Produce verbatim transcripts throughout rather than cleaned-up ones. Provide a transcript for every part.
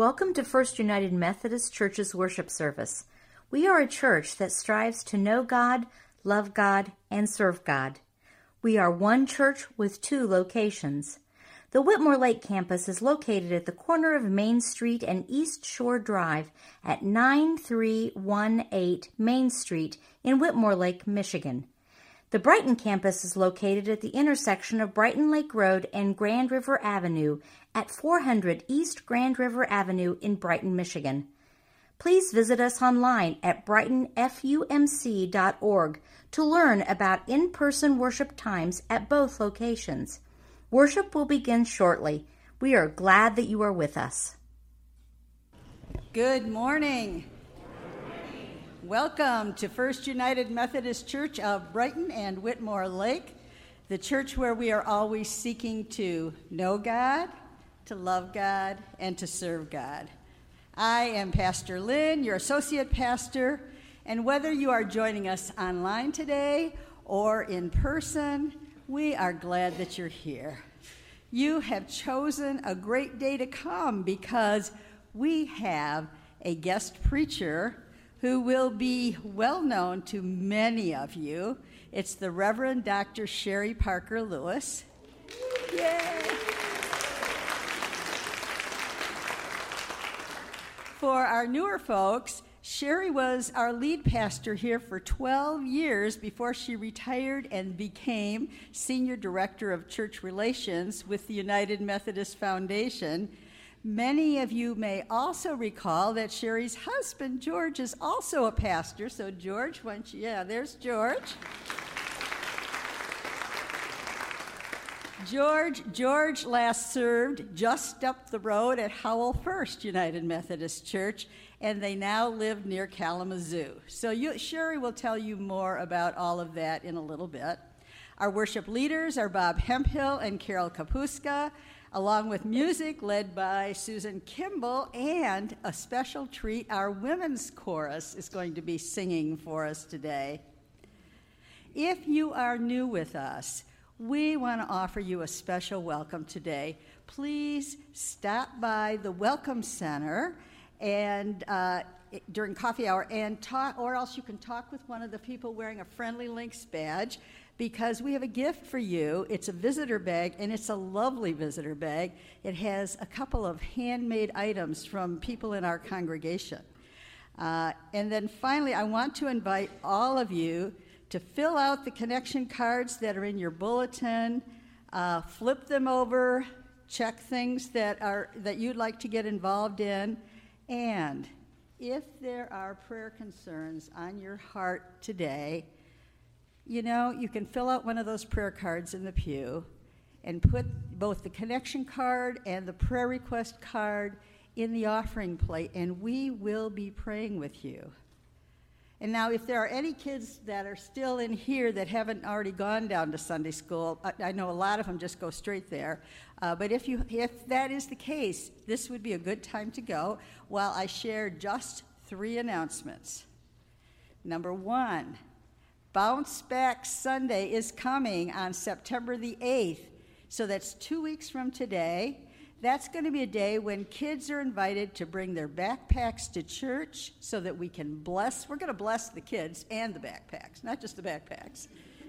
Welcome to First United Methodist Church's worship service. We are a church that strives to know God, love God, and serve God. We are one church with two locations. The Whitmore Lake campus is located at the corner of Main Street and East Shore Drive at nine three one eight Main Street in Whitmore Lake, Michigan. The Brighton campus is located at the intersection of Brighton Lake Road and Grand River Avenue at four hundred East Grand River Avenue in Brighton, Michigan. Please visit us online at brighton f u m c dot org to learn about in-person worship times at both locations. Worship will begin shortly. We are glad that you are with us. Good morning. Welcome to First United Methodist Church of Brighton and Whitmore Lake, the church where we are always seeking to know God, to love God, and to serve God. I am Pastor Lynn, your associate pastor, and whether you are joining us online today or in person, we are glad that you're here. You have chosen a great day to come because we have a guest preacher who will be well known to many of you. It's the Reverend Doctor Sherry Parker Lewis. Yay! For our newer folks, Sherry was our lead pastor here for twelve years before she retired and became Senior Director of Church Relations with the United Methodist Foundation. Many of you may also recall that Sherry's husband, George, is also a pastor. So George, why don't you, yeah, there's George. George, George last served just up the road at Howell First United Methodist Church, and they now live near Kalamazoo. So you, Sherry will tell you more about all of that in a little bit. Our worship leaders are Bob Hemphill and Carol Kapuska, along with music led by Susan Kimball, and a special treat, our women's chorus is going to be singing for us today. If you are new with us, we want to offer you a special welcome today. Please stop by the Welcome Center and uh, during coffee hour, and talk, or else you can talk with one of the people wearing a Friendly Links badge, because we have a gift for you. It's a visitor bag, and it's a lovely visitor bag. It has a couple of handmade items from people in our congregation. Uh, and then finally, I want to invite all of you to fill out the connection cards that are in your bulletin, uh, flip them over, check things that are that you'd like to get involved in, and if there are prayer concerns on your heart today, you know, you can fill out one of those prayer cards in the pew and put both the connection card and the prayer request card in the offering plate, and we will be praying with you. And now, if there are any kids that are still in here that haven't already gone down to Sunday school, I, I know a lot of them just go straight there. Uh, but if you, if that is the case, this would be a good time to go while I share just three announcements. Number one, Bounce Back Sunday is coming on September the eighth, so that's two weeks from today. That's going to be a day when kids are invited to bring their backpacks to church so that we can bless. We're going to bless the kids and the backpacks, not just the backpacks,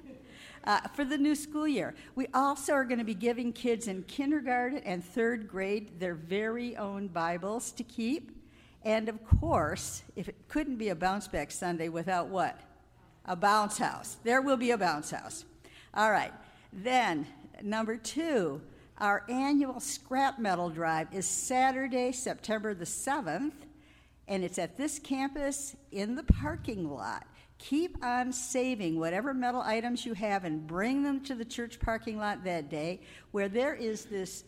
uh, for the new school year. We also are going to be giving kids in kindergarten and third grade their very own Bibles to keep. And of course, if it couldn't be a Bounce Back Sunday without what? A bounce house. There will be a bounce house. All right. Then, number two, our annual scrap metal drive is Saturday, September the seventh, and it's at this campus in the parking lot. Keep on saving whatever metal items you have and bring them to the church parking lot that day, where there is this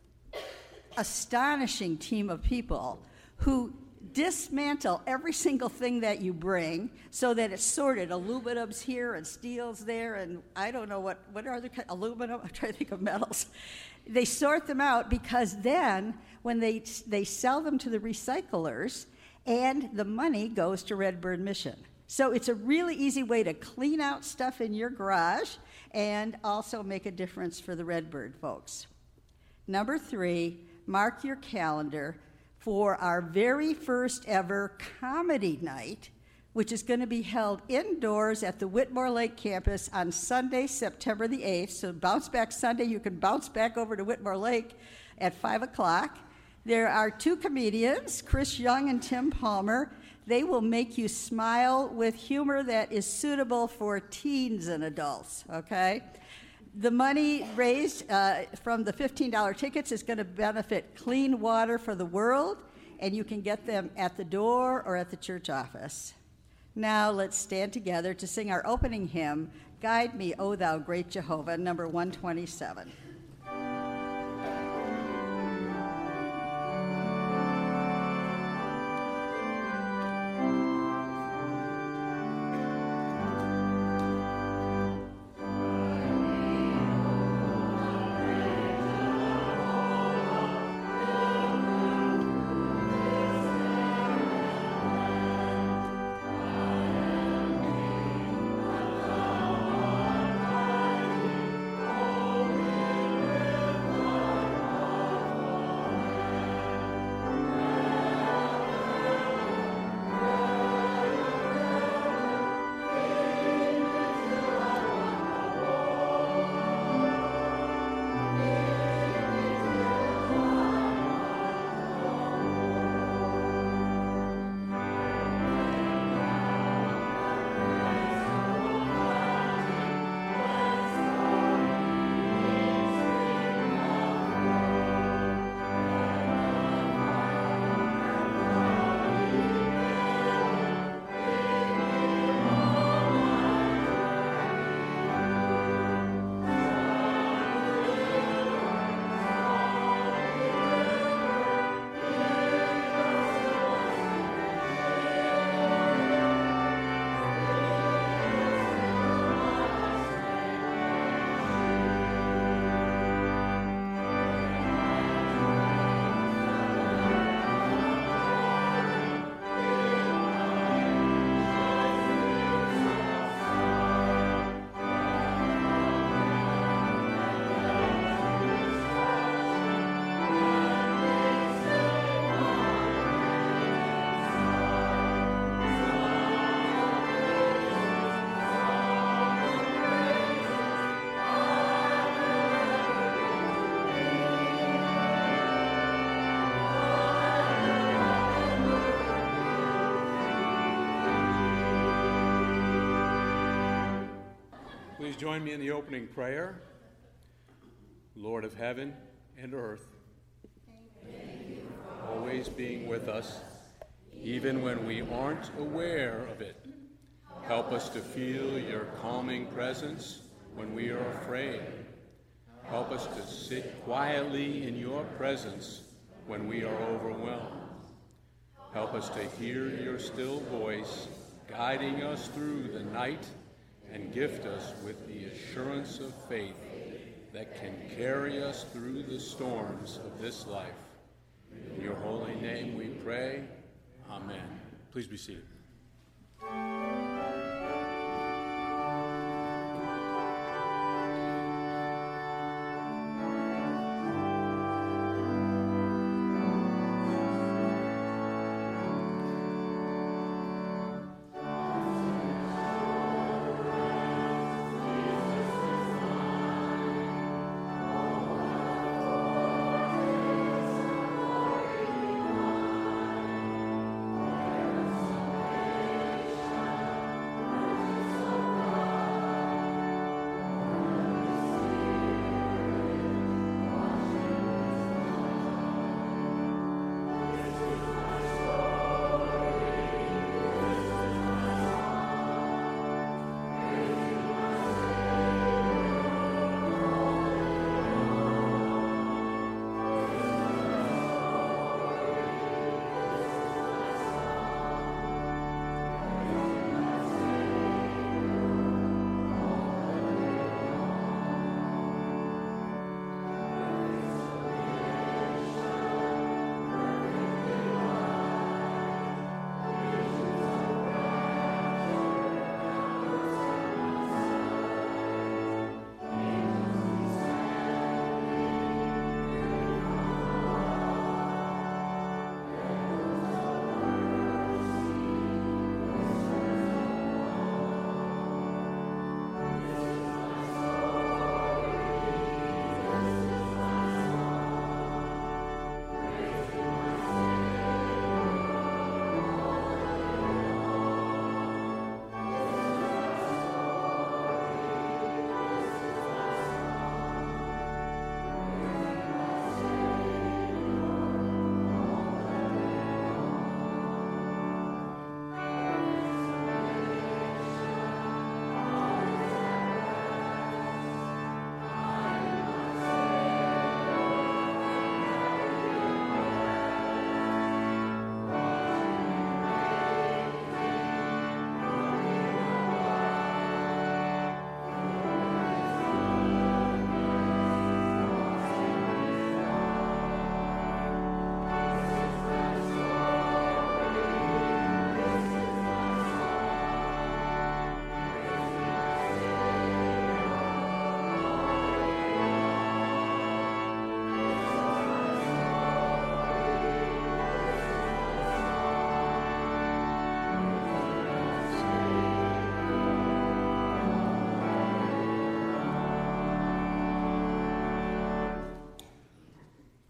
astonishing team of people who dismantle every single thing that you bring so that it's sorted. Aluminum's here and steel's there, and I don't know what, what are the aluminum? I'm trying to think of metals. They sort them out because then when they they sell them to the recyclers, and the money goes to Redbird Mission. So it's a really easy way to clean out stuff in your garage and also make a difference for the Redbird folks. Number three, mark your calendar for our very first ever comedy night, which is going to be held indoors at the Whitmore Lake campus on Sunday, September the eighth. So bounce back Sunday, you can bounce back over to Whitmore Lake at five o'clock. There are two comedians, Chris Young and Tim Palmer. They will make you smile with humor that is suitable for teens and adults, okay? The money raised uh, from the fifteen dollars tickets is going to benefit Clean Water for the World, and you can get them at the door or at the church office. Now let's stand together to sing our opening hymn, Guide Me, O Thou Great Jehovah, number one twenty-seven. Please join me in the opening prayer. Lord of heaven and earth, always being with us, even when we aren't aware of it. Help us to feel your calming presence when we are afraid. Help us to sit quietly in your presence when we are overwhelmed. Help us to hear your still voice guiding us through the night, and gift us with the assurance of faith that can carry us through the storms of this life. In your holy name we pray. Amen. Please be seated.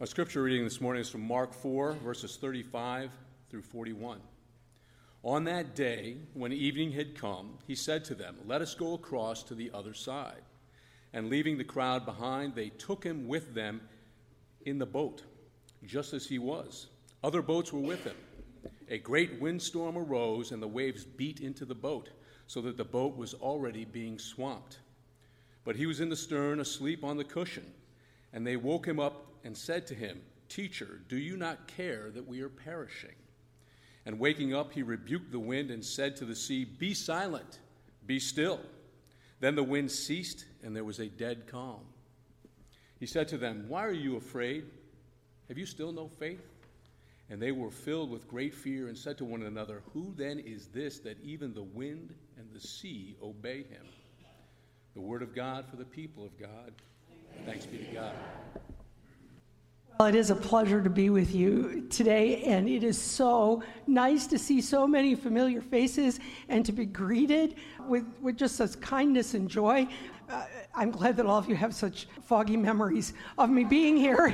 Our scripture reading this morning is from Mark four, verses thirty-five through forty-one. On that day, when evening had come, he said to them, "Let us go across to the other side." And leaving the crowd behind, they took him with them in the boat, just as he was. Other boats were with him. A great windstorm arose, and the waves beat into the boat, so that the boat was already being swamped. But he was in the stern, asleep on the cushion. And they woke him up and said to him, "Teacher, do you not care that we are perishing?" And waking up, he rebuked the wind and said to the sea, "Be silent, be still." Then the wind ceased, and there was a dead calm. He said to them, "Why are you afraid? Have you still no faith?" And they were filled with great fear and said to one another, "Who then is this that even the wind and the sea obey him?" The word of God for the people of God. Thanks be to God. Well, it is a pleasure to be with you today, and it is so nice to see so many familiar faces and to be greeted with, with just such kindness and joy. Uh, I'm glad that all of you have such foggy memories of me being here.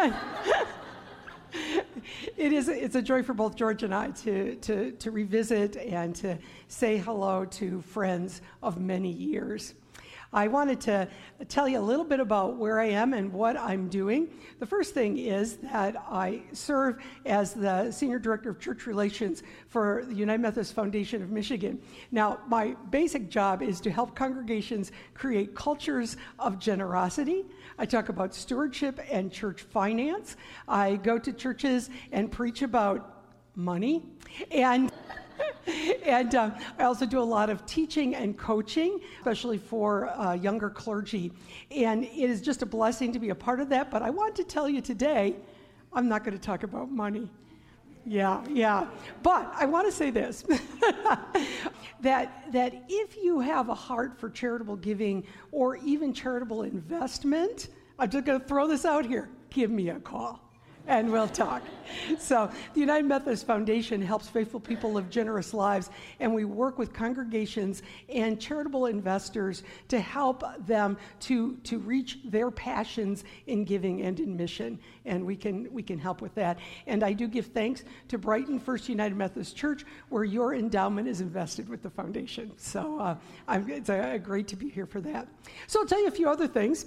It is it's a joy for both George and I to, to, to revisit and to say hello to friends of many years. I wanted to tell you a little bit about where I am and what I'm doing. The first thing is that I serve as the Senior Director of Church Relations for the United Methodist Foundation of Michigan. Now, my basic job is to help congregations create cultures of generosity. I talk about stewardship and church finance. I go to churches and preach about money. And And um, I also do a lot of teaching and coaching, especially for uh, younger clergy. And it is just a blessing to be a part of that. But I want to tell you today, I'm not going to talk about money. Yeah, yeah. But I want to say this, that, that if you have a heart for charitable giving or even charitable investment, I'm just going to throw this out here, give me a call. And we'll talk. So the United Methodist Foundation helps faithful people live generous lives, and we work with congregations and charitable investors to help them to, to reach their passions in giving and in mission, and we can we can help with that. And I do give thanks to Brighton First United Methodist Church, where your endowment is invested with the foundation. So uh, I'm, it's uh, great to be here for that. So I'll tell you a few other things.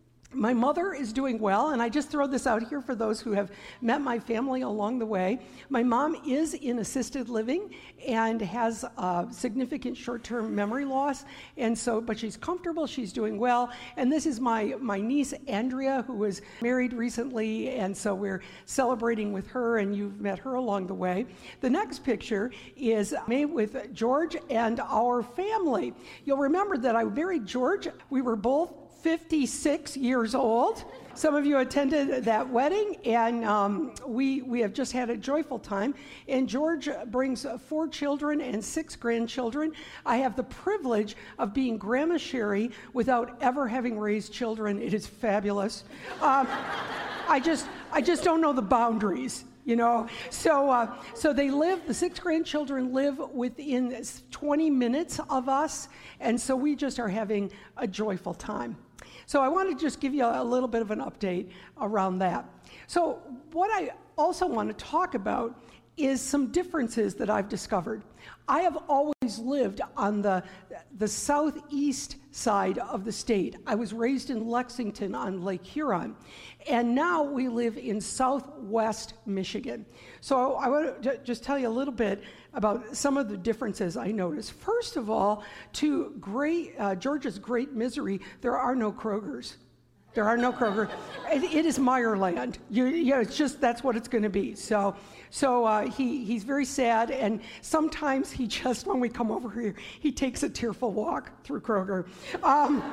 My mother is doing well, and I just throw this out here for those who have met my family along the way. My mom is in assisted living and has uh, significant short-term memory loss, and so, but she's comfortable, she's doing well. And this is my, my niece, Andrea, who was married recently, and so we're celebrating with her, and you've met her along the way. The next picture is me with George and our family. You'll remember that I married George. We were both fifty-six years old. Some of you attended that wedding, and um, we we have just had a joyful time. And George brings four children and six grandchildren. I have the privilege of being Grandma Sherry without ever having raised children. It is fabulous. Um, I just I just don't know the boundaries. You know, so uh, so they live, the six grandchildren live within twenty minutes of us, and so we just are having a joyful time. So I want to just give you a little bit of an update around that. So what I also want to talk about is some differences that I've discovered. I have always lived on the, the southeast side of the state. I was raised in Lexington on Lake Huron, and now we live in southwest Michigan. So I want to just tell you a little bit about some of the differences I noticed. First of all, to great, uh, Georgia's great misery, there are no Krogers. There are no Kroger. It, it is Meyerland. You, you know, it's just, that's what it's going to be. So, so uh, he he's very sad, and sometimes he just, when we come over here, he takes a tearful walk through Kroger. Um,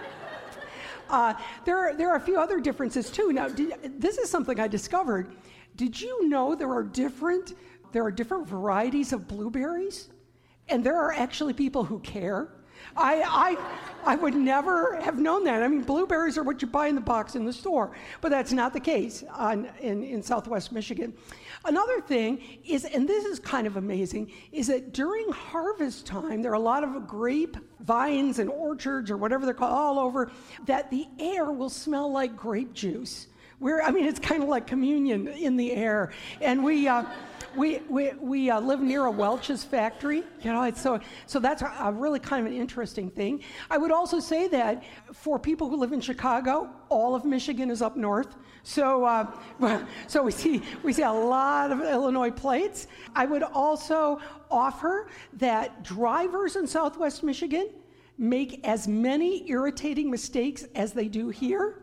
uh, there are there are a few other differences too. Now, did, this is something I discovered. Did you know there are different there are different varieties of blueberries, and there are actually people who care? I, I I would never have known that. I mean, blueberries are what you buy in the box in the store, but that's not the case on, in, in southwest Michigan. Another thing is, and this is kind of amazing, is that during harvest time, there are a lot of grape vines and orchards or whatever they're called all over, that the air will smell like grape juice, We're, I mean, it's kind of like communion in the air. And we, uh, we, we, we uh, live near a Welch's factory. You know, it's so, so that's a, a really kind of an interesting thing. I would also say that for people who live in Chicago, all of Michigan is up north. So, uh, so we see we see a lot of Illinois plates. I would also offer that drivers in Southwest Michigan make as many irritating mistakes as they do here.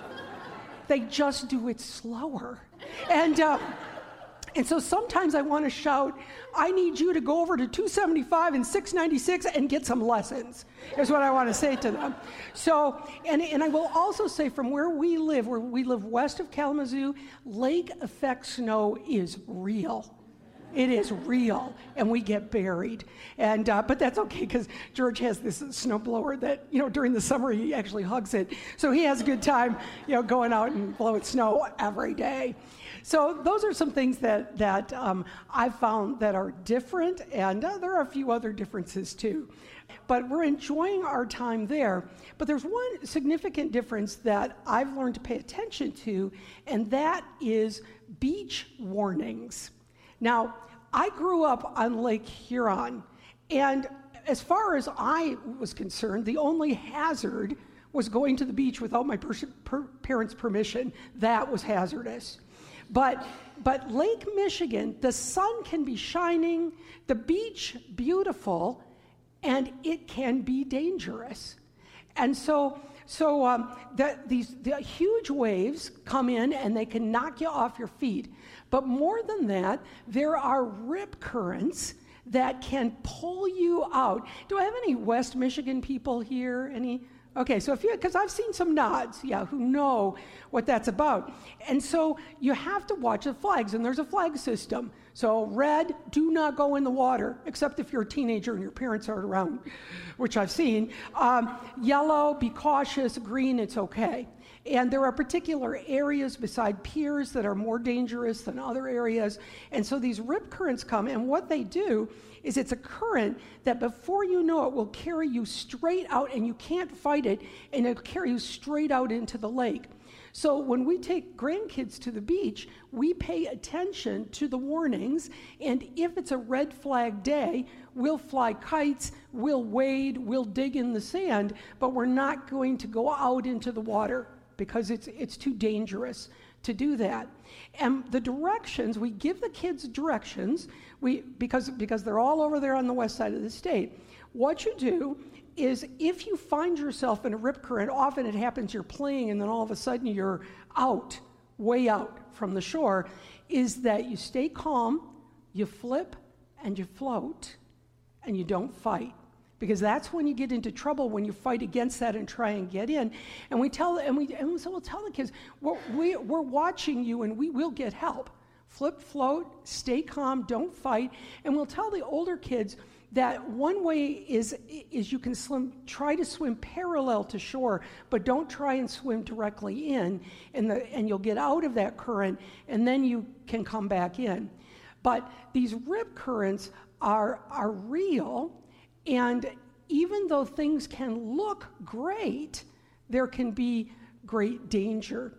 They just do it slower, and uh, and so sometimes I want to shout, "I need you to go over to two seventy-five and six ninety-six and get some lessons." Is what I want to say to them. So, and, and I will also say from where we live, where we live west of Kalamazoo, lake effect snow is real. It is real, and we get buried. And uh, but that's okay, because George has this snowblower that, you know, during the summer he actually hugs it. So he has a good time, you know, going out and blowing snow every day. So those are some things that, that um, I've found that are different, and uh, there are a few other differences too. But we're enjoying our time there. But there's one significant difference that I've learned to pay attention to, and that is beach warnings. Now, I grew up on Lake Huron, and as far as I was concerned, the only hazard was going to the beach without my per- per- parents' permission. That was hazardous. But, but Lake Michigan, the sun can be shining, the beach beautiful, and it can be dangerous. And so, so um, the, these the huge waves come in and they can knock you off your feet. But more than that, there are rip currents that can pull you out. Do I have any West Michigan people here? Any? Okay, so if you, because I've seen some nods, yeah, who know what that's about. And so you have to watch the flags, and there's a flag system. So red, do not go in the water, except if you're a teenager and your parents aren't around, which I've seen. Um, yellow, be cautious. Green, it's okay. And there are particular areas beside piers that are more dangerous than other areas. And so these rip currents come, and what they do is it's a current that before you know it will carry you straight out, and you can't fight it, and it'll carry you straight out into the lake. So when we take grandkids to the beach, we pay attention to the warnings, and if it's a red flag day, we'll fly kites, we'll wade, we'll dig in the sand, but we're not going to go out into the water because it's it's too dangerous to do that. And the directions, we give the kids directions, we because because they're all over there on the west side of the state. What you do is if you find yourself in a rip current, often it happens you're playing and then all of a sudden you're out, way out from the shore, is that you stay calm, you flip, and you float, and you don't fight. Because that's when you get into trouble, when you fight against that and try and get in. And we tell and we and so we'll tell the kids, we're, we, we're watching you and we will get help. Flip, float, stay calm, don't fight. And we'll tell the older kids that one way is is you can swim, try to swim parallel to shore, but don't try and swim directly in, and the and you'll get out of that current, and then you can come back in. But these rip currents are are real. And even though things can look great, there can be great danger.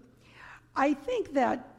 I think that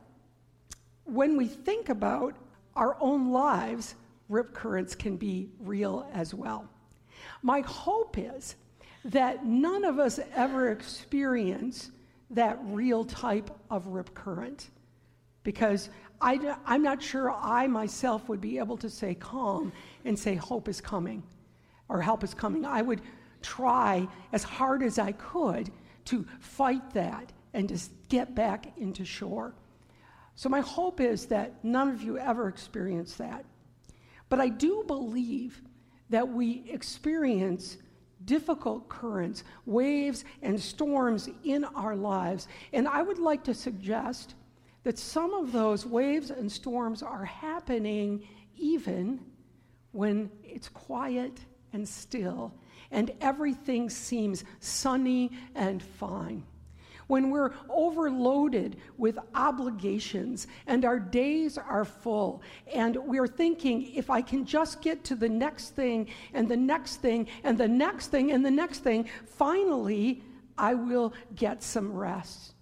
when we think about our own lives, rip currents can be real as well. My hope is that none of us ever experience that real type of rip current, because I, I'm not sure I myself would be able to stay calm and say hope is coming. Or help is coming. I would try as hard as I could to fight that and to get back into shore. So my hope is that none of you ever experience that. But I do believe that we experience difficult currents, waves, and storms in our lives. And I would like to suggest that some of those waves and storms are happening even when it's quiet and still, and everything seems sunny and fine. When we're overloaded with obligations and our days are full, and we're thinking, if I can just get to the next thing, and the next thing, and the next thing, and the next thing, finally, I will get some rest.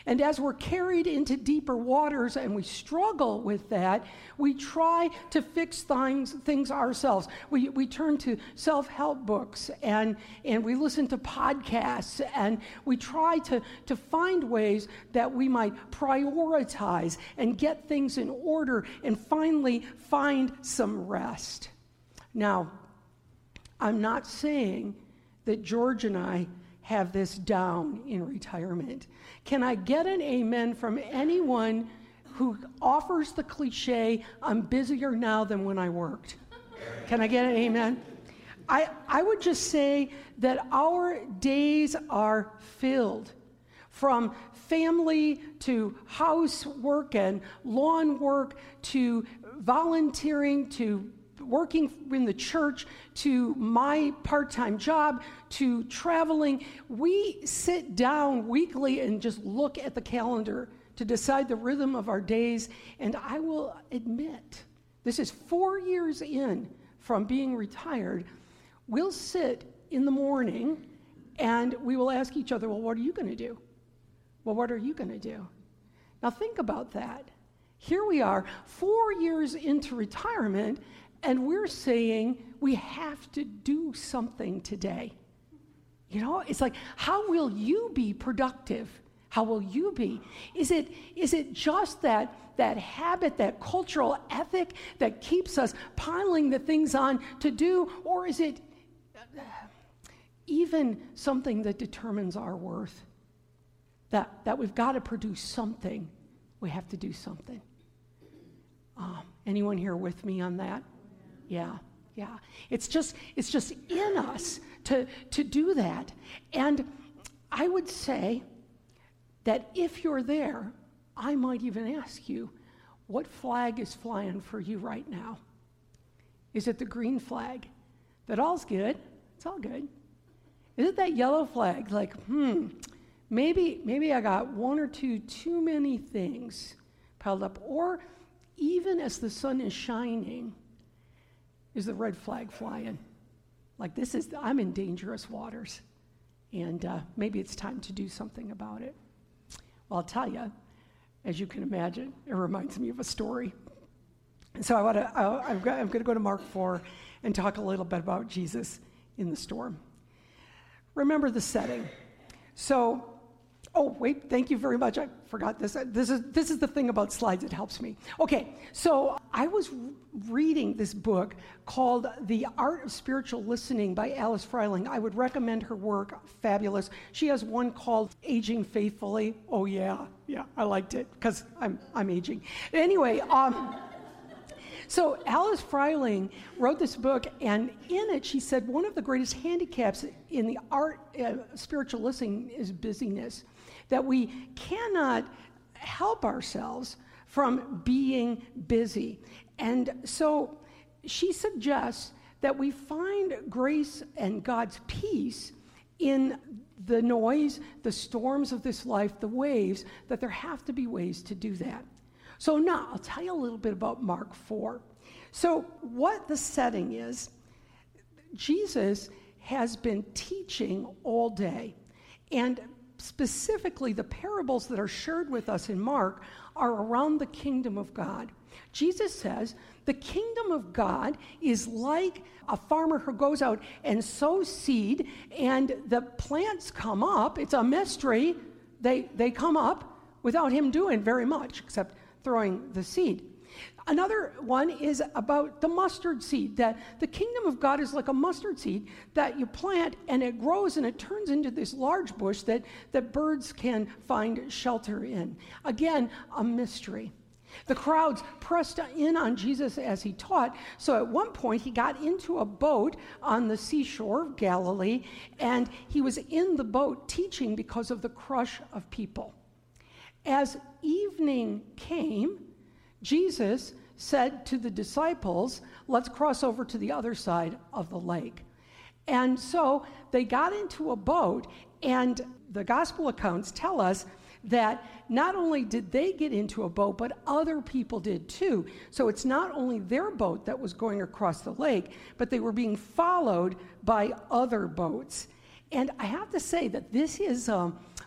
And as we're carried into deeper waters and we struggle with that, we try to fix things, things ourselves. We, we turn to self-help books and, and we listen to podcasts and we try to, to find ways that we might prioritize and get things in order and finally find some rest. Now, I'm not saying that George and I have this down in retirement. Can I get an amen from anyone who offers the cliche, I'm busier now than when I worked? Can I get an amen? I, I would just say that our days are filled, from family to housework and lawn work to volunteering to working in the church, to my part-time job, to traveling. We sit down weekly and just look at the calendar to decide the rhythm of our days. And I will admit, this is four years in from being retired, we'll sit in the morning and we will ask each other, well, what are you going to do? Well, what are you going to do? Now think about that. Here we are, four years into retirement, and we're saying we have to do something today. You know, it's like, how will you be productive? How will you be? Is it is it just that, that habit, that cultural ethic that keeps us piling the things on to do, or is it even something that determines our worth? That, that we've got to produce something. We have to do something. Um, anyone here with me on that? Yeah, yeah. It's just it's just in us to, to do that. And I would say that if you're there, I might even ask you, what flag is flying for you right now? Is it the green flag? That all's good. It's all good. Is it that yellow flag? Like, hmm, maybe maybe I got one or two too many things piled up. Or even as the sun is shining, is the red flag flying? Like, this is, I'm in dangerous waters, and uh, maybe it's time to do something about it. Well, I'll tell you, as you can imagine, it reminds me of a story. And so I want to, I'm going to go to Mark four and talk a little bit about Jesus in the storm. Remember the setting. So, oh, wait, thank you very much. I forgot this. This is this is the thing about slides. It helps me. Okay, so I was reading this book called The Art of Spiritual Listening by Alice Freiling. I would recommend her work. Fabulous. She has one called Aging Faithfully. Oh, yeah. Yeah, I liked it because I'm, I'm aging. Anyway, um... So Alice Freiling wrote this book, and in it she said one of the greatest handicaps in the art of uh, spiritual listening is busyness, that we cannot help ourselves from being busy. And so she suggests that we find grace and God's peace in the noise, the storms of this life, the waves, that there have to be ways to do that. So now, I'll tell you a little bit about Mark four. So what the setting is, Jesus has been teaching all day. And specifically, the parables that are shared with us in Mark are around the kingdom of God. Jesus says, the kingdom of God is like a farmer who goes out and sows seed, and the plants come up. It's a mystery. They, they come up without him doing very much, except throwing the seed. Another one is about the mustard seed, that the kingdom of God is like a mustard seed that you plant and it grows and it turns into this large bush that, that birds can find shelter in. Again, a mystery. The crowds pressed in on Jesus as he taught, so at one point he got into a boat on the seashore of Galilee, and he was in the boat teaching because of the crush of people. As evening came, Jesus said to the disciples, let's cross over to the other side of the lake. And so they got into a boat, and the gospel accounts tell us that not only did they get into a boat, but other people did too. So it's not only their boat that was going across the lake, but they were being followed by other boats. And I have to say that this is um,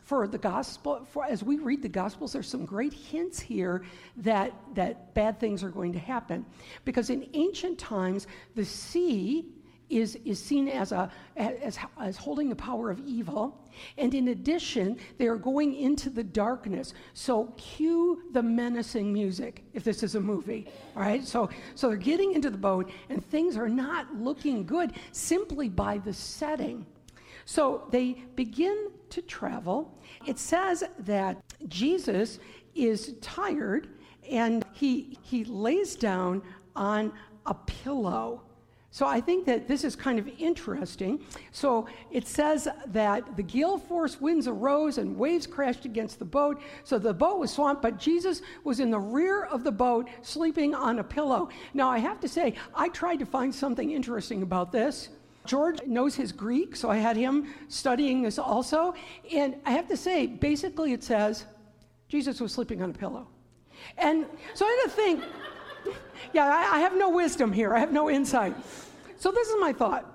for the gospel, for as we read the Gospels, there's some great hints here that, that bad things are going to happen. Because in ancient times, the sea is, is seen as, a, as, as holding the power of evil. And in addition, they are going into the darkness. So cue the menacing music, if this is a movie, all right? So, so they're getting into the boat, and things are not looking good simply by the setting. So they begin to travel. It says that Jesus is tired, and he, he lays down on a pillow. So I think that this is kind of interesting. So it says that the gale force winds arose and waves crashed against the boat. So the boat was swamped, but Jesus was in the rear of the boat sleeping on a pillow. Now I have to say, I tried to find something interesting about this. George knows his Greek, so I had him studying this also. And I have to say, basically it says, Jesus was sleeping on a pillow. And so I had to think, yeah, I, I have no wisdom here. I have no insight. So this is my thought,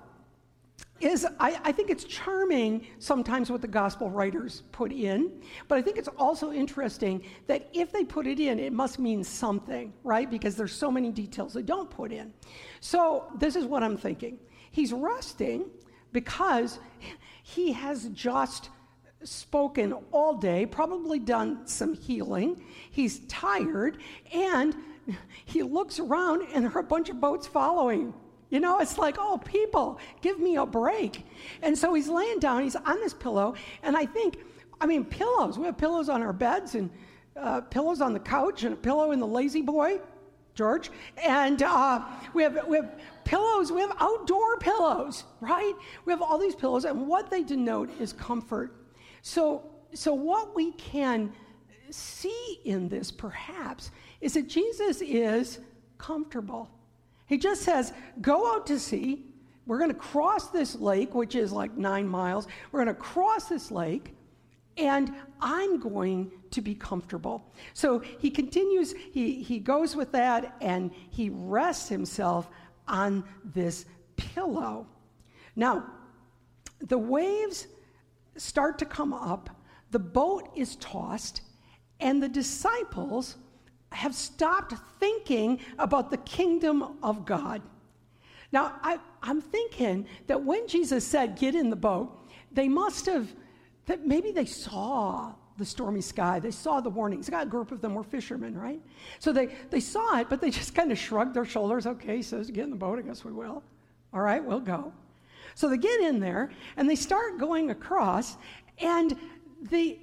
is I, I think it's charming sometimes what the gospel writers put in, but I think it's also interesting that if they put it in, it must mean something, right? Because there's so many details they don't put in. So this is what I'm thinking. He's resting because he has just spoken all day, probably done some healing. He's tired, and he looks around, and there are a bunch of boats following. You know, it's like, oh, people, give me a break. And so he's laying down, he's on this pillow, and I think, I mean, pillows. We have pillows on our beds, and uh, pillows on the couch, and a pillow in the lazy boy, George. And uh, we have we have pillows, we have outdoor pillows, right? We have all these pillows, and what they denote is comfort. So, so what we can see in this, perhaps, is that Jesus is comfortable. He just says, go out to sea. We're going to cross this lake, which is like nine miles. We're going to cross this lake, and I'm going to be comfortable. So he continues, he, he goes with that, and he rests himself on this pillow. Now, the waves start to come up, the boat is tossed, and the disciples have stopped thinking about the kingdom of God. Now, I, I'm thinking that when Jesus said, get in the boat, they must have, that maybe they saw the stormy sky. They saw the warnings. A group of them were fishermen, right? So they, they saw it, but they just kind of shrugged their shoulders. Okay, he says, get in the boat, I guess we will. All right, we'll go. So they get in there, and they start going across, and the,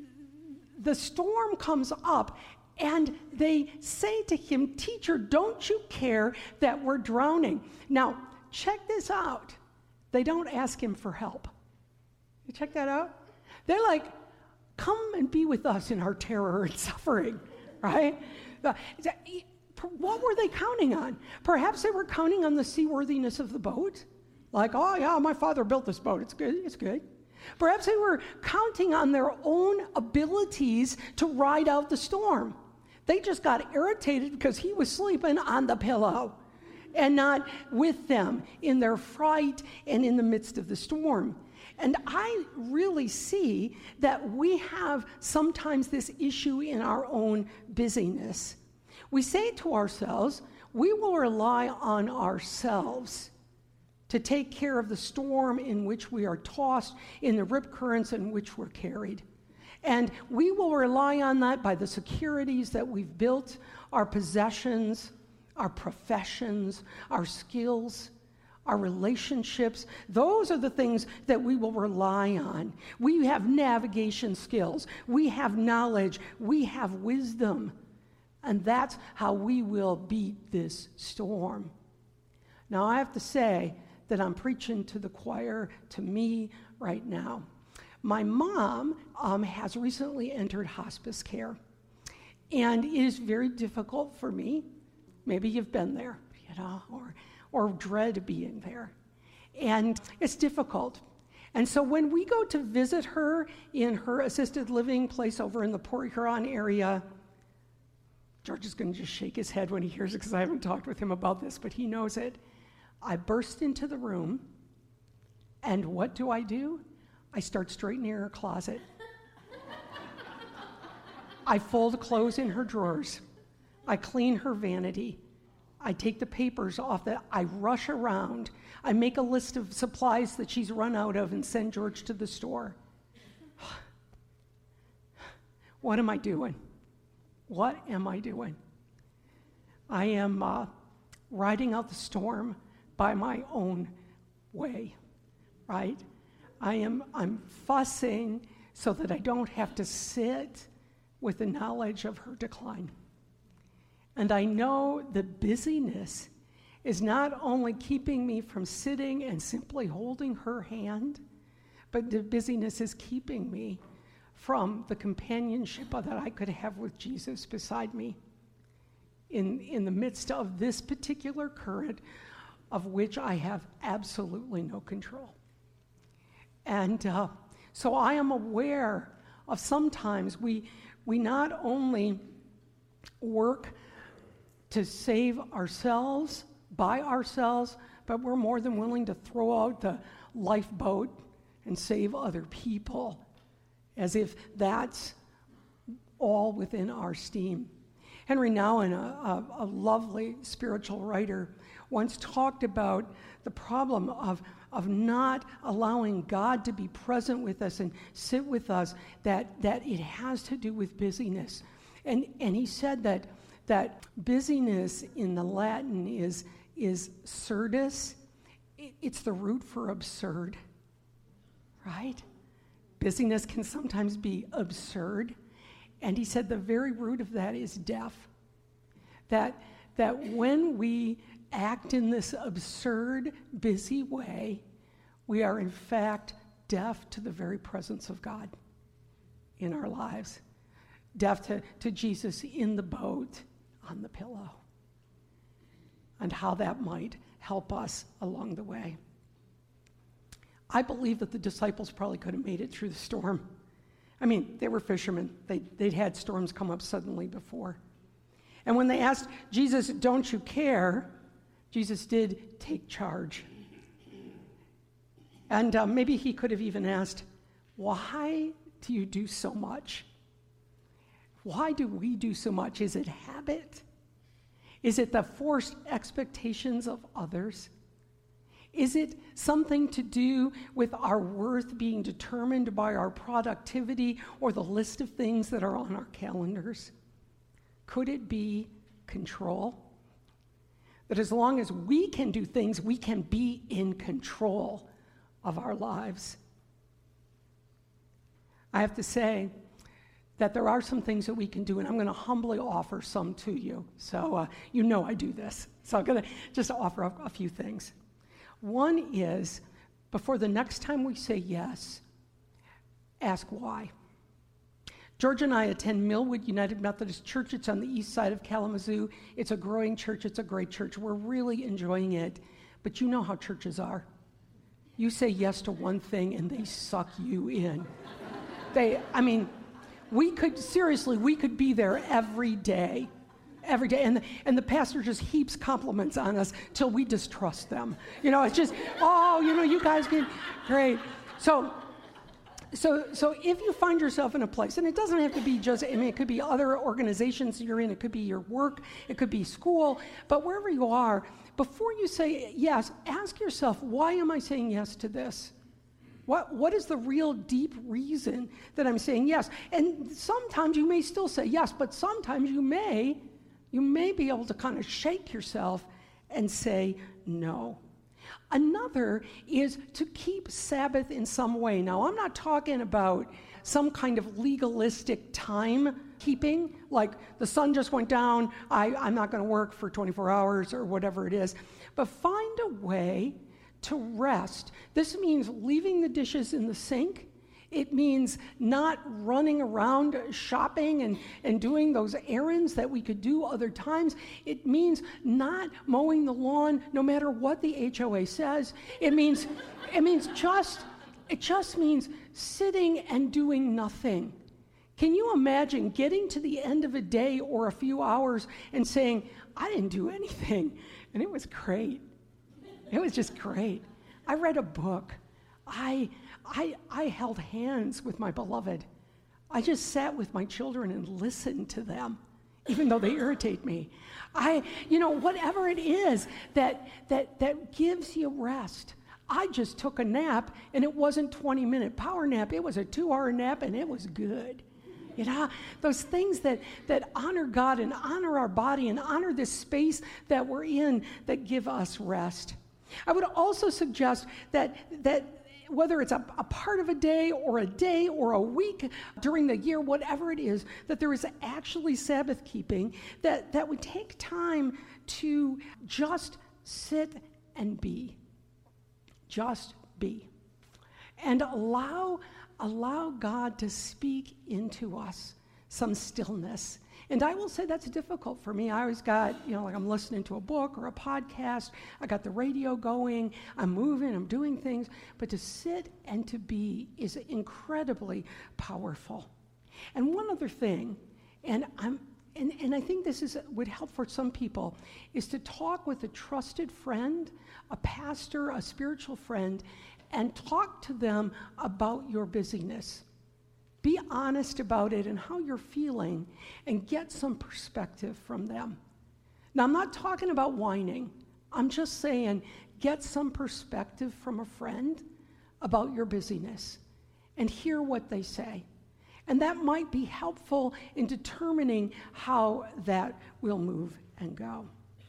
the storm comes up, and they say to him, teacher, don't you care that we're drowning? Now, check this out. They don't ask him for help. You check that out? They're like, come and be with us in our terror and suffering, right? What were they counting on? Perhaps they were counting on the seaworthiness of the boat. Like, oh, yeah, my father built this boat. It's good, it's good. Perhaps they were counting on their own abilities to ride out the storm. They just got irritated because he was sleeping on the pillow and not with them in their fright and in the midst of the storm. And I really see that we have sometimes this issue in our own busyness. We say to ourselves, we will rely on ourselves to take care of the storm in which we are tossed, in the rip currents in which we're carried. And we will rely on that by the securities that we've built, our possessions, our professions, our skills, our relationships. Those are the things that we will rely on. We have navigation skills. We have knowledge. We have wisdom. And that's how we will beat this storm. Now, I have to say that I'm preaching to the choir, to me right now. My mom um, has recently entered hospice care, and it is very difficult for me. Maybe you've been there, you know, or, or dread being there. And it's difficult. And so when we go to visit her in her assisted living place over in the Port Huron area, George is going to just shake his head when he hears it because I haven't talked with him about this, but he knows it. I burst into the room, and what do I do? I start straightening her closet. I fold clothes in her drawers. I clean her vanity. I take the papers off that. I rush around. I make a list of supplies that she's run out of and send George to the store. What am I doing? What am I doing? I am uh, riding out the storm by my own way, right? I am I'm fussing so that I don't have to sit with the knowledge of her decline. And I know the busyness is not only keeping me from sitting and simply holding her hand, but the busyness is keeping me from the companionship that I could have with Jesus beside me in, in the midst of this particular current of which I have absolutely no control. And uh, so I am aware of sometimes we, we not only work to save ourselves, by ourselves, but we're more than willing to throw out the lifeboat and save other people, as if that's all within our steam. Henry Nouwen, a, a, a lovely spiritual writer, once talked about the problem of, of not allowing God to be present with us and sit with us, that, that it has to do with busyness. And, and he said that, that busyness in the Latin is, is surdus. It's the root for absurd, right? Busyness can sometimes be absurd. And he said the very root of that is deaf. That, that when we act in this absurd, busy way, we are in fact deaf to the very presence of God in our lives. Deaf to, to Jesus in the boat, on the pillow, and how that might help us along the way. I believe that the disciples probably could have made it through the storm. I mean, they were fishermen. They, they'd had storms come up suddenly before. And when they asked Jesus, "Don't you care?" Jesus did take charge. And uh, maybe he could have even asked, "Why do you do so much? Why do we do so much? Is it habit? Is it the forced expectations of others? Is it something to do with our worth being determined by our productivity or the list of things that are on our calendars? Could it be control? That as long as we can do things, we can be in control of our lives. I have to say that there are some things that we can do, and I'm going to humbly offer some to you. So uh, you know I do this. So I'm going to just offer a, a few things. One is, before the next time we say yes, ask why. George and I attend Millwood United Methodist Church. It's on the east side of Kalamazoo. It's a growing church. It's a great church. We're really enjoying it. But you know how churches are. You say yes to one thing, and they suck you in. They, I mean, we could, seriously, we could be there every day. Every day, and the, and the pastor just heaps compliments on us till we distrust them. You know, it's just, oh, you know, you guys can, great. So, so, so if you find yourself in a place, and it doesn't have to be just, I mean, it could be other organizations you're in, it could be your work, it could be school, but wherever you are, before you say yes, ask yourself, why am I saying yes to this? What, what is the real deep reason that I'm saying yes? And sometimes you may still say yes, but sometimes you may You may be able to kind of shake yourself and say no. Another is to keep Sabbath in some way. Now, I'm not talking about some kind of legalistic time keeping, like the sun just went down, I, I'm not going to work for twenty-four hours or whatever it is. But find a way to rest. This means leaving the dishes in the sink. It means not running around shopping and, and doing those errands that we could do other times. It means not mowing the lawn no matter what the H O A says. It means it means just it just means sitting and doing nothing. Can you imagine getting to the end of a day or a few hours and saying, "I didn't do anything," and it was great. It was just great. I read a book. I I, I held hands with my beloved. I just sat with my children and listened to them, even though they irritate me. I, you know, whatever it is that that that gives you rest. I just took a nap, and it wasn't twenty-minute power nap. It was a two-hour nap, and it was good. You know, those things that, that honor God and honor our body and honor this space that we're in that give us rest. I would also suggest that that whether it's a, a part of a day or a day or a week during the year, whatever it is, that there is actually Sabbath keeping, that, that we take time to just sit and be. Just be. And allow Allow God to speak into us some stillness. And I will say that's difficult for me. I always got, you know, like I'm listening to a book or a podcast. I got the radio going. I'm moving. I'm doing things. But to sit and to be is incredibly powerful. And one other thing, and I'm and, and I think this is would help for some people, is to talk with a trusted friend, a pastor, a spiritual friend, and talk to them about your busyness. Be honest about it and how you're feeling, and get some perspective from them. Now, I'm not talking about whining. I'm just saying get some perspective from a friend about your busyness and hear what they say. And that might be helpful in determining how that will move and go.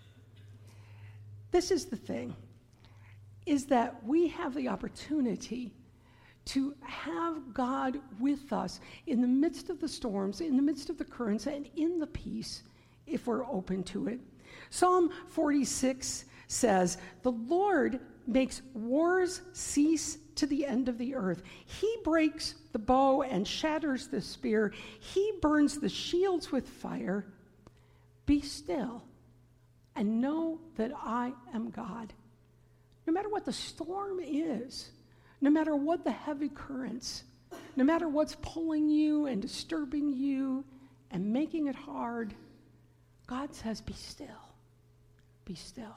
This is the thing, is that we have the opportunity to have God with us in the midst of the storms, in the midst of the currents, and in the peace if we're open to it. Psalm forty-six says, "The Lord makes wars cease to the end of the earth. He breaks the bow and shatters the spear. He burns the shields with fire. Be still and know that I am God." No matter what the storm is, no matter what the heavy currents, no matter what's pulling you and disturbing you and making it hard, God says, be still, be still.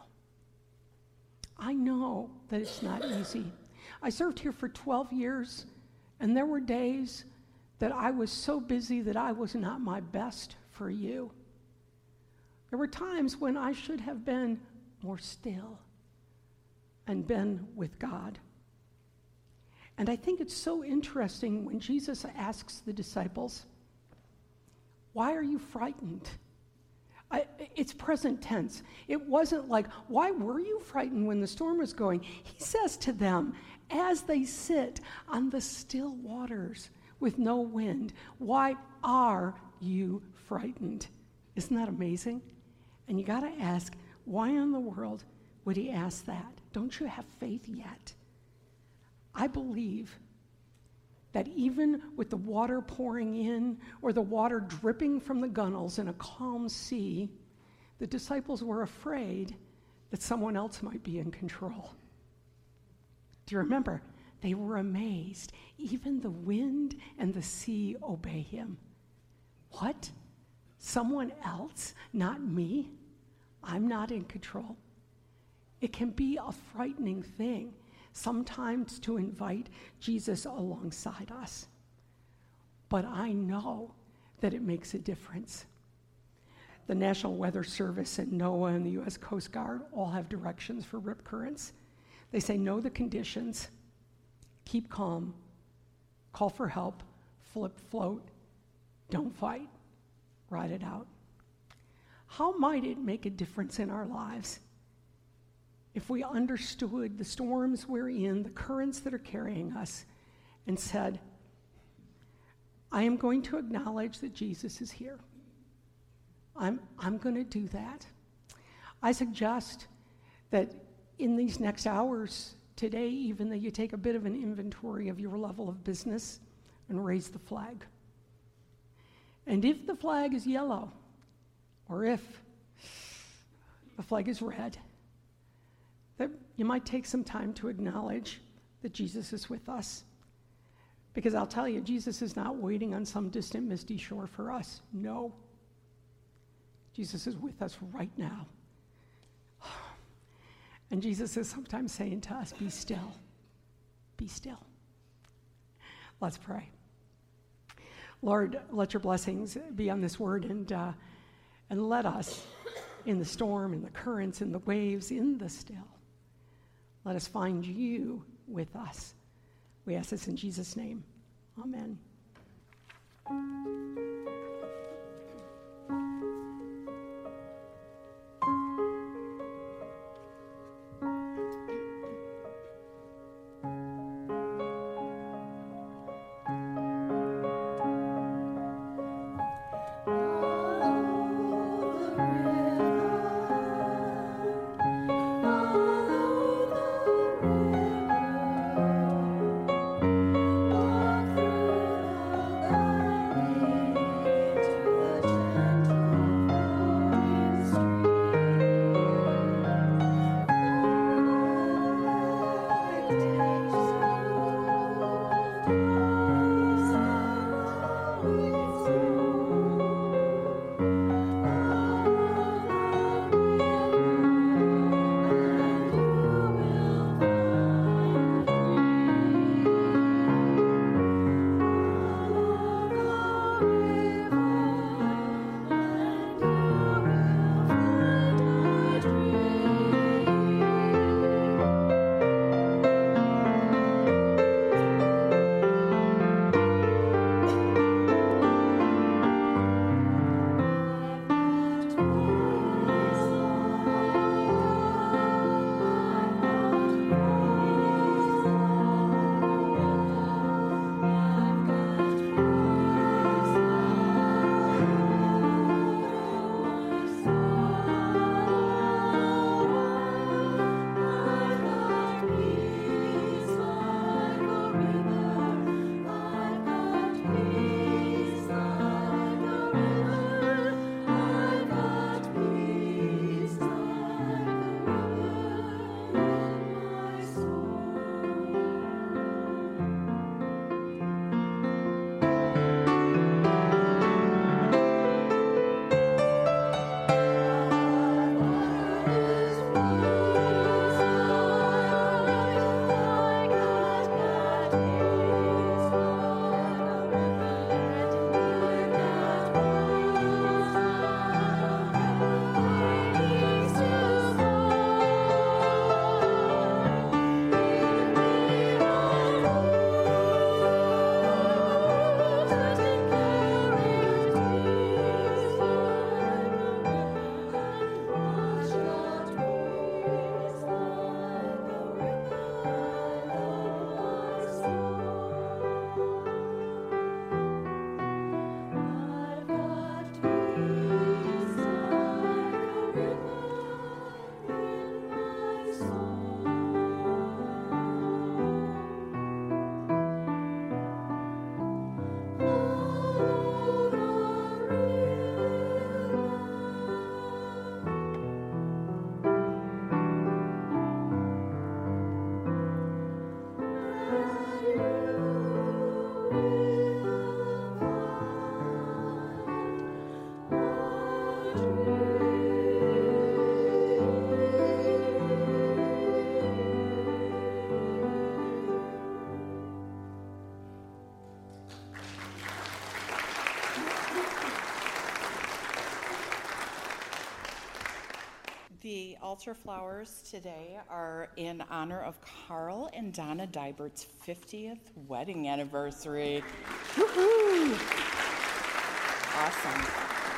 I know that it's not easy. I served here for twelve years, and there were days that I was so busy that I was not my best for you. There were times when I should have been more still and been with God. And I think it's so interesting when Jesus asks the disciples, "Why are you frightened?" I, it's present tense. It wasn't like, "Why were you frightened when the storm was going?" He says to them, as they sit on the still waters with no wind, "Why are you frightened?" Isn't that amazing? And you got to ask, why in the world would he ask that? Don't you have faith yet? I believe that even with the water pouring in or the water dripping from the gunnels in a calm sea, the disciples were afraid that someone else might be in control. Do you remember? They were amazed. Even the wind and the sea obey him. What? Someone else? Not me? I'm not in control. It can be a frightening thing sometimes to invite Jesus alongside us. But I know that it makes a difference. The National Weather Service and NOAA and the U S Coast Guard all have directions for rip currents. They say know the conditions, keep calm, call for help, flip float, don't fight, ride it out. How might it make a difference in our lives if we understood the storms we're in, the currents that are carrying us, and said, I am going to acknowledge that Jesus is here. I'm, I'm going to do that. I suggest that in these next hours, today even, that you take a bit of an inventory of your level of business and raise the flag. And if the flag is yellow, or if the flag is red, that you might take some time to acknowledge that Jesus is with us. Because I'll tell you, Jesus is not waiting on some distant misty shore for us. No. Jesus is with us right now. And Jesus is sometimes saying to us, be still. Be still. Let's pray. Lord, let your blessings be on this word, and uh, and let us, in the storm, in the currents, in the waves, in the still, let us find you with us. We ask this in Jesus' name. Amen. The altar flowers today are in honor of Carl and Donna Dybert's fiftieth wedding anniversary. Woohoo! Awesome.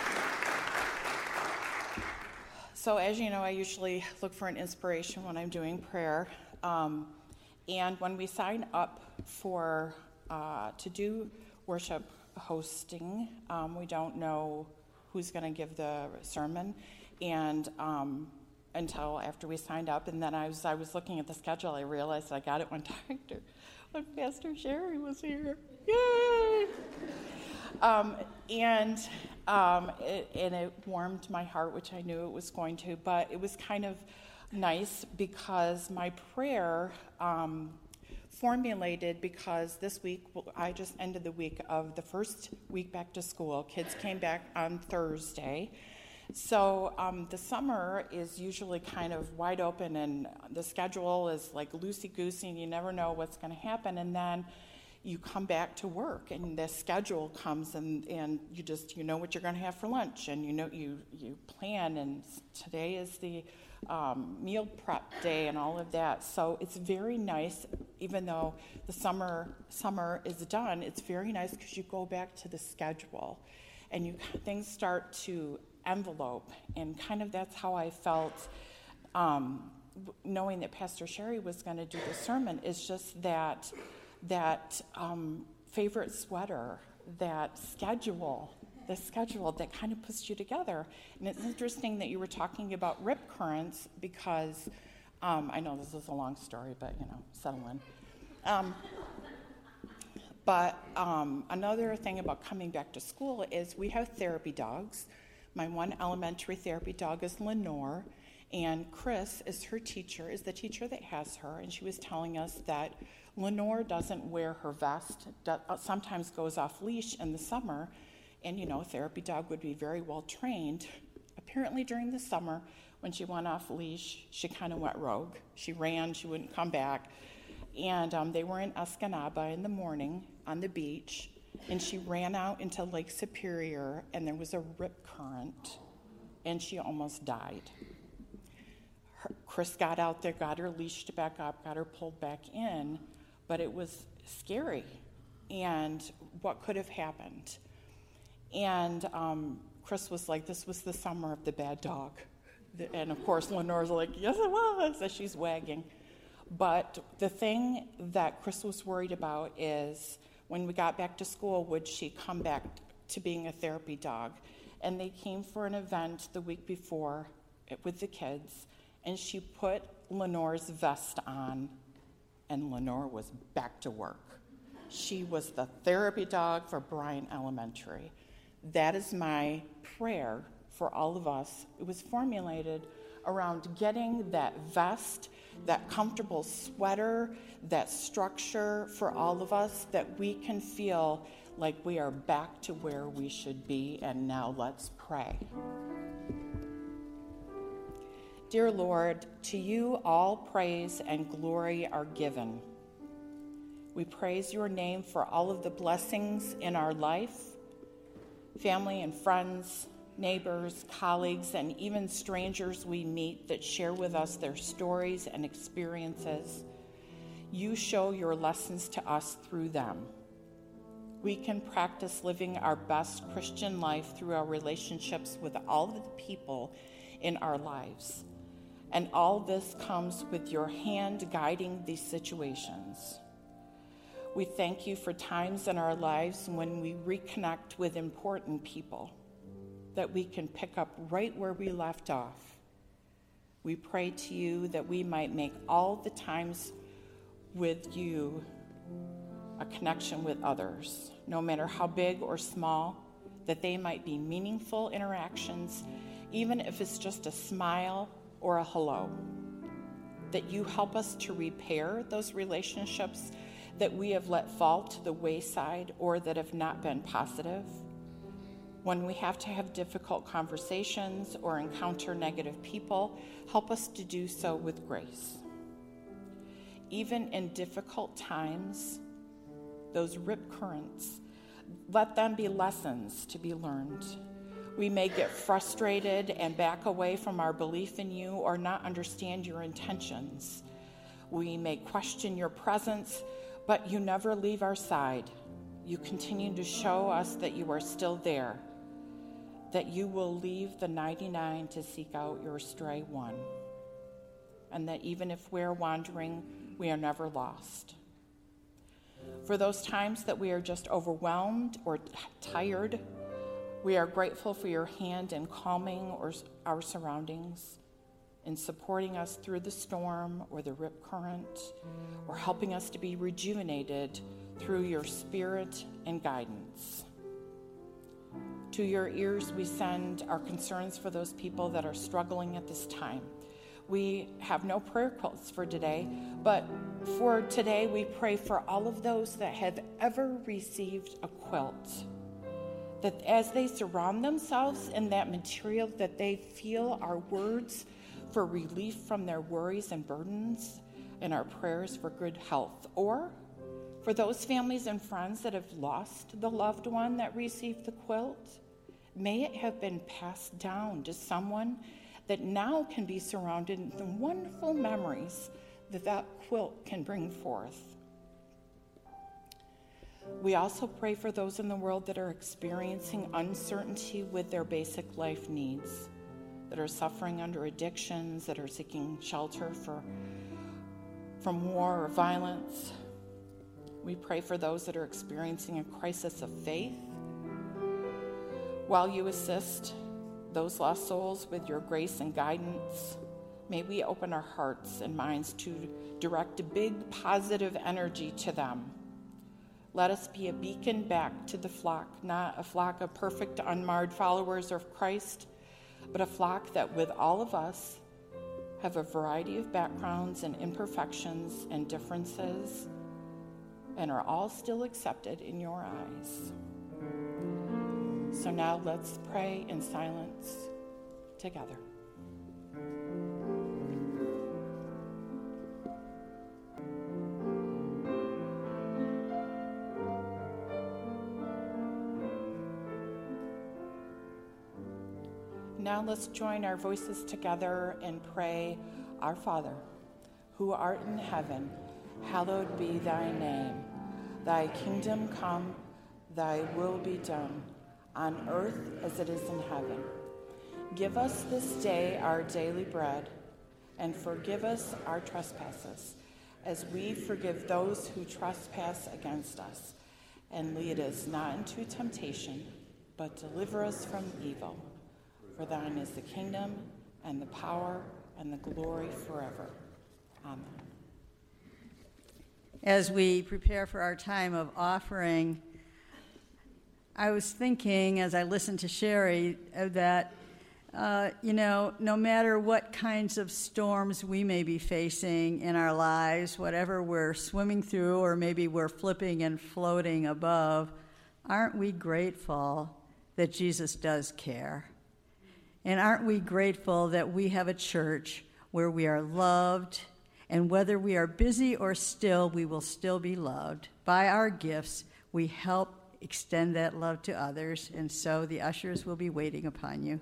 So as you know, I usually look for an inspiration when I'm doing prayer. Um, and when we sign up for uh, to do worship hosting, um, we don't know who's going to give the sermon. And um, until after we signed up, and then I was I was looking at the schedule, I realized I got it when Doctor when Pastor Sherry was here. Yay! Um, and um, it, and it warmed my heart, which I knew it was going to. But it was kind of nice because my prayer um, formulated because this week I just ended the week of the first week back to school. Kids came back on Thursday. So um, the summer is usually kind of wide open, and the schedule is like loosey-goosey, and you never know what's going to happen. And then you come back to work and the schedule comes and, and you just, you know what you're going to have for lunch, and you know, you, you plan, and today is the um, meal prep day and all of that. So it's very nice, even though the summer, summer is done, it's very nice because you go back to the schedule and you things start to envelope, and kind of that's how I felt um, knowing that Pastor Sherry was going to do the sermon, is just that that um, favorite sweater, that schedule, the schedule that kind of puts you together. And it's interesting that you were talking about rip currents because um, I know this is a long story, but, you know, settle in. Um, but um, another thing about coming back to school is we have therapy dogs. My one elementary therapy dog is Lenore, and Chris is her teacher, is the teacher that has her, and she was telling us that Lenore doesn't wear her vest, sometimes goes off leash in the summer, and you know, a therapy dog would be very well trained. Apparently during the summer, when she went off leash, she kind of went rogue. She ran, she wouldn't come back, and um, they were in Escanaba in the morning on the beach, and she ran out into Lake Superior, and there was a rip current, and she almost died. Her, Chris got out there, got her leashed back up, got her pulled back in, but it was scary, and what could have happened. And um, Chris was like, this was the summer of the bad dog. And of course, Lenore's like, yes, it was, as she's wagging. But the thing that Chris was worried about is when we got back to school, would she come back to being a therapy dog? And they came for an event the week before with the kids, and she put Lenore's vest on, and Lenore was back to work. She was the therapy dog for Bryan Elementary. That is my prayer for all of us. It was formulated around getting that vest, that comfortable sweater, that structure for all of us, that we can feel like we are back to where we should be. And now let's pray. Dear Lord, to you all praise and glory are given. We praise your name for all of the blessings in our life, family and friends, neighbors, colleagues, and even strangers we meet that share with us their stories and experiences. You show your lessons to us through them. We can practice living our best Christian life through our relationships with all of the people in our lives. And all this comes with your hand guiding these situations. We thank you for times in our lives when we reconnect with important people, that we can pick up right where we left off. We pray to you that we might make all the times with you a connection with others, no matter how big or small, that they might be meaningful interactions, even if it's just a smile or a hello. That you help us to repair those relationships that we have let fall to the wayside or that have not been positive. When we have to have difficult conversations or encounter negative people, help us to do so with grace. Even in difficult times, those rip currents, let them be lessons to be learned. We may get frustrated and back away from our belief in you or not understand your intentions. We may question your presence, but you never leave our side. You continue to show us that you are still there, that you will leave the ninety-nine to seek out your stray one, and that even if we're wandering, we are never lost. For those times that we are just overwhelmed or tired, we are grateful for your hand in calming or our surroundings, in supporting us through the storm or the rip current, or helping us to be rejuvenated through your spirit and guidance. To your ears, we send our concerns for those people that are struggling at this time. We have no prayer quilts for today, but for today, we pray for all of those that have ever received a quilt, that as they surround themselves in that material, that they feel our words for relief from their worries and burdens, and our prayers for good health, or For those families and friends that have lost the loved one that received the quilt, may it have been passed down to someone that now can be surrounded in the wonderful memories that that quilt can bring forth. We also pray for those in the world that are experiencing uncertainty with their basic life needs, that are suffering under addictions, that are seeking shelter for, from war or violence. We pray for those that are experiencing a crisis of faith. While you assist those lost souls with your grace and guidance, may we open our hearts and minds to direct a big positive energy to them. Let us be a beacon back to the flock, not a flock of perfect, unmarred followers of Christ, but a flock that with all of us have a variety of backgrounds and imperfections and differences, and are all still accepted in your eyes. So now let's pray in silence together. Now let's join our voices together and pray, Our Father, who art in heaven, hallowed be thy name. Thy kingdom come, thy will be done, on earth as it is in heaven. Give us this day our daily bread, and forgive us our trespasses, as we forgive those who trespass against us. And lead us not into temptation, but deliver us from evil. For thine is the kingdom, and the power, and the glory forever. Amen. As we prepare for our time of offering, I was thinking, as I listened to Sherry, that, uh, you know, no matter what kinds of storms we may be facing in our lives, whatever we're swimming through, or maybe we're flipping and floating above, aren't we grateful that Jesus does care? And aren't we grateful that we have a church where we are loved, and whether we are busy or still, we will still be loved. By our gifts, we help extend that love to others, and so the ushers will be waiting upon you.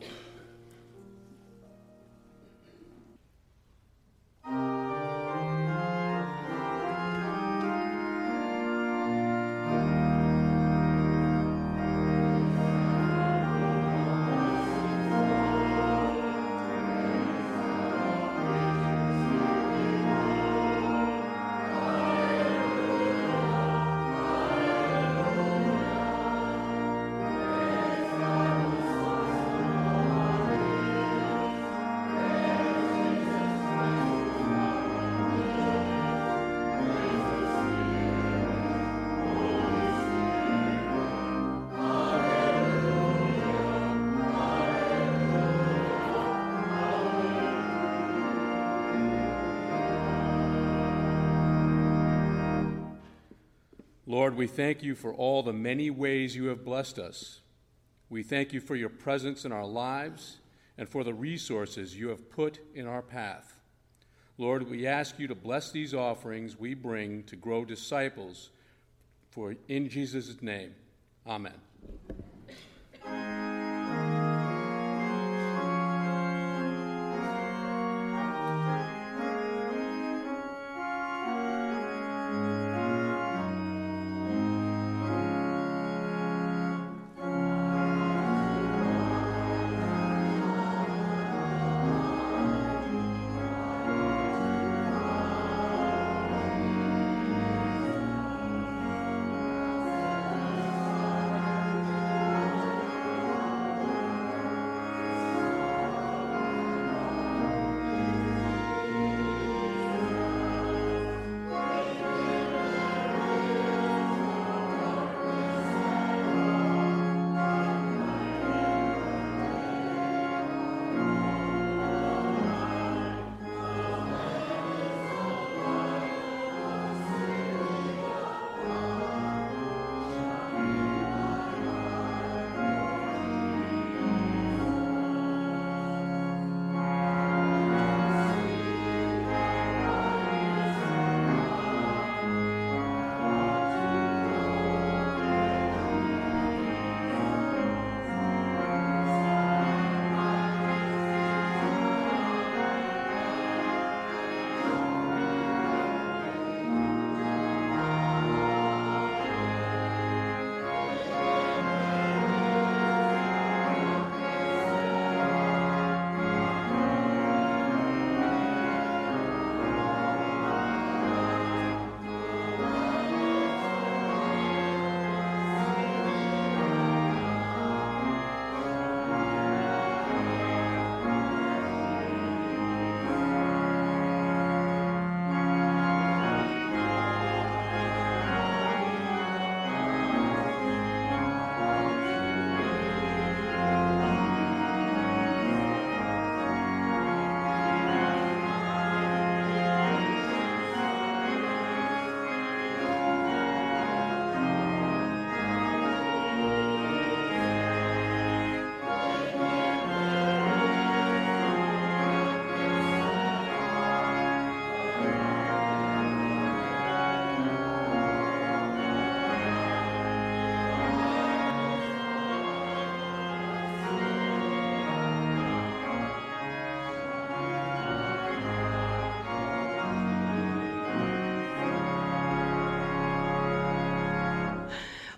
Lord, we thank you for all the many ways you have blessed us. We thank you for your presence in our lives and for the resources you have put in our path. Lord, we ask you to bless these offerings we bring to grow disciples, for in Jesus' name, amen.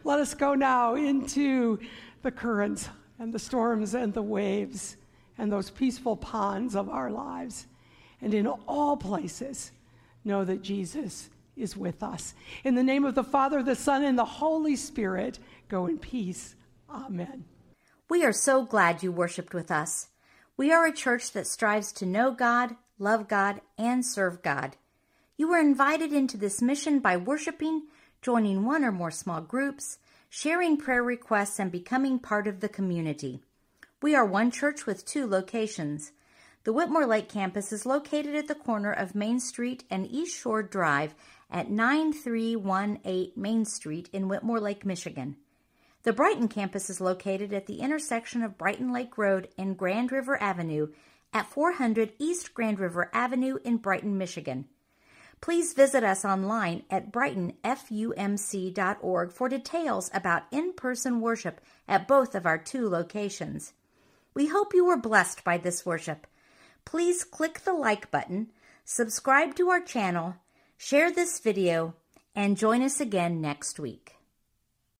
Let us go now into the currents and the storms and the waves and those peaceful ponds of our lives. And in all places, know that Jesus is with us. In the name of the Father, the Son, and the Holy Spirit, go in peace. Amen. We are so glad you worshiped with us. We are a church that strives to know God, love God, and serve God. You were invited into this mission by worshiping, joining one or more small groups, sharing prayer requests, and becoming part of the community. We are one church with two locations. The Whitmore Lake campus is located at the corner of Main Street and East Shore Drive at nine three one eight Main Street in Whitmore Lake, Michigan. The Brighton campus is located at the intersection of Brighton Lake Road and Grand River Avenue at four hundred East Grand River Avenue in Brighton, Michigan. Please visit us online at brighton f u m c dot org for details about in-person worship at both of our two locations. We hope you were blessed by this worship. Please click the like button, subscribe to our channel, share this video, and join us again next week.